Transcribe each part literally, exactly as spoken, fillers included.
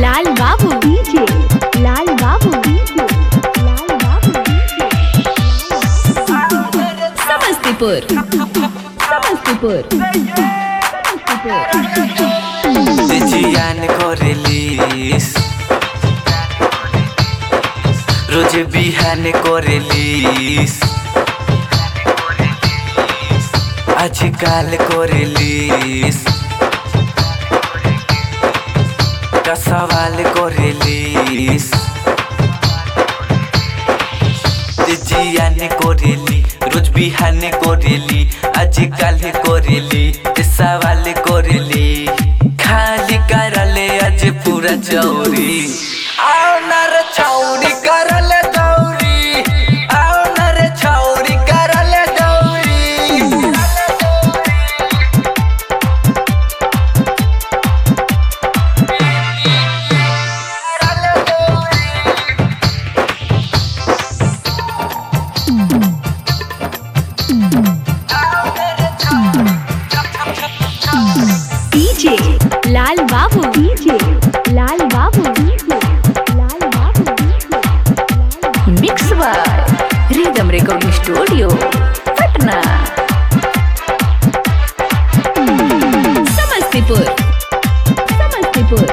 लाल बाबू डीजे लाल बाबू डीजे लाल बाबू समस्तीपुर समस्तीपुर जियान करेलिस रोज बिहान करेलिस आजकल करेलिस का सवाल करेलिस जियान करेली रोज बिहान करेली आजकल करेली सवाल करेली खाली करले आज पूरा चौरी आओ नर चौरी करले दौरी आओ नर चौरी करले दौरी डीजे लाल बाबू डीजे लाल बाबू DJ Lal Babu mix by rhythm recording studio Patna Samastipur Samastipur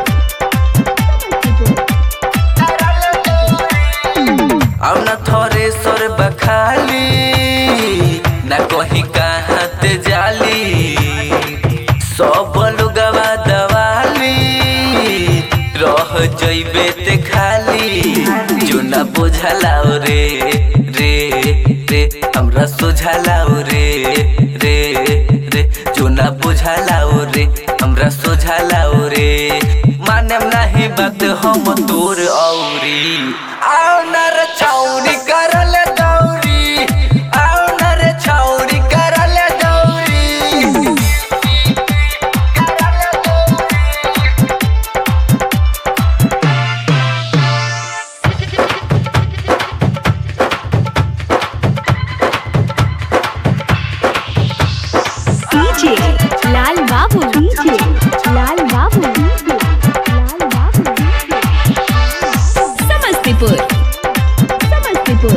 अब न थोरे सोर बखाली न कहीं कहाँ ते जाली सब लोगवा दवाली रह जइबे ते खाली जो न बुझलाओ रे रे रे हमरा सोझलाओ रे रे रे जो न बुझलाओ रे हमरा सोझलाओ रे मानेम नहीं बात हम तोर औरी आओ नर चौरी करले दौरी आओ नर चौरी करले दौरी डीजे लाल बाबू डीजे लाल बाबू डीजे लाल बाबू समस्तीपुर समस्तीपुर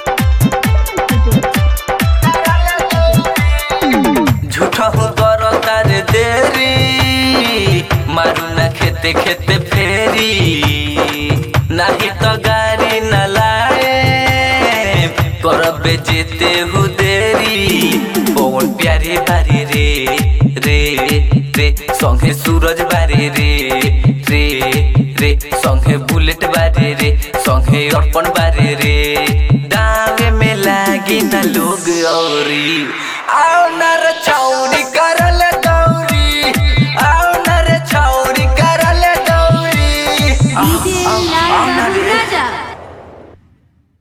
झूठा हो करो तार देरी मारू ना खेते खेते फेरी नहीं तो गाड़ी न लाए करबे जेते हु देरी पवन प्यारे बारी रे रे रे संगे सूरज बारी रे रे रे संगे बुलेट बारी रे संगे अर्पण बारी रे दावे में लागी न लोग औरी आओ नर चौरी करल